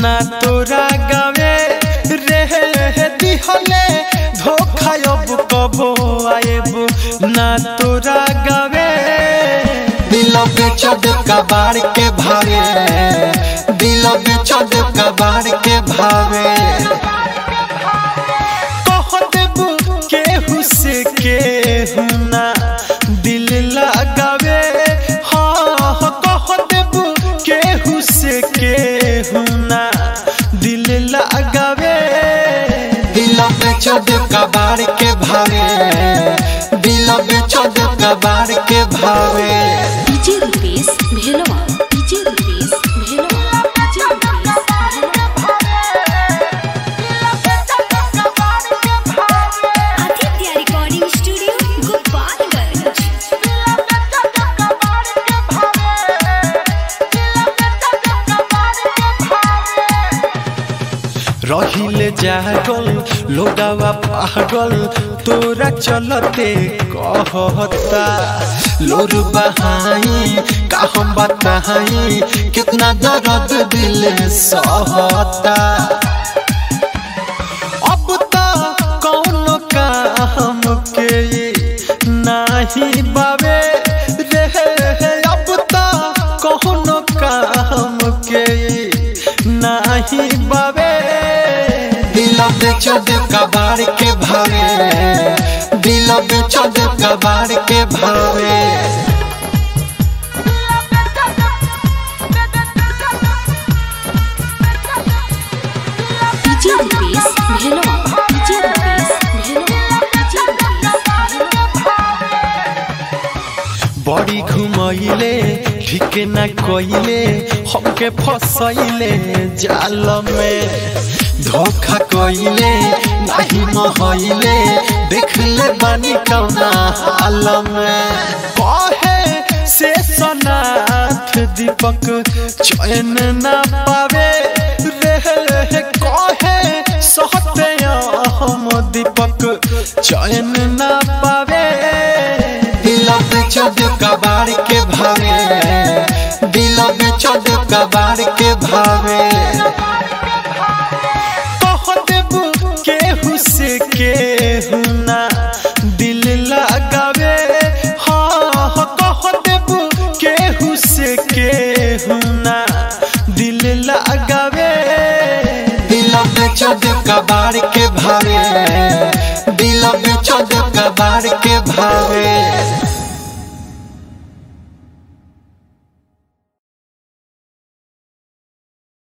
ना तोरा गावे रे दिहले धोखा अब कबो आएब ना तोरा गावे। दिल बेचद कबाड़ के भावे, दिल बेचद कबाड़ के भावे। कह देबू केहू से केहू ना दिल लगावे। हाँ कह देबू केहू से केहू ना दिल लगावे। दिल बेचद कबाड़ के भावे, दिल बेचद कबाड़ के भावे। DJ Rupesh Bhelwa, DJ Rupesh Bhelwa, DJ Rupesh Aditya recording studio Gopalganj. रहिले जागल लोगावा पागल तोरा चलते कहता। लोर बहाई का हम बताई कितना दर्द दिल सहता। अब तो कौन काम के नहीं बावे रे। अब तो कौन काम के नहीं बावे। दिल बेचद कबाड़ के भावे, दिल बेचद कबाड़ के भावे। DJ Rupesh Bhelwa, DJ Rupesh Bhelwa, DJ Rupesh Bhelwa. बड़ी घुमैले ठीक न कइले हमके फसैले जाल में। धोखा कइले नहीं महइले देख ले बानी कौना हाल में। कहे से सनाथ दीपक चैन ना पावे रे। कहे सहते हम दीपक चैन ना पावे। दिल बेचद कबाड़ के भावे, दिल बेचद कबाड़ के भावे। कह देबू केहू से केहू ना दिल लगावे। हाँ कह देबू केहू से केहू ना दिल लगावे। दिल बेचद कबाड़ के भावे, दिल बेचद कबाड़ के भावे।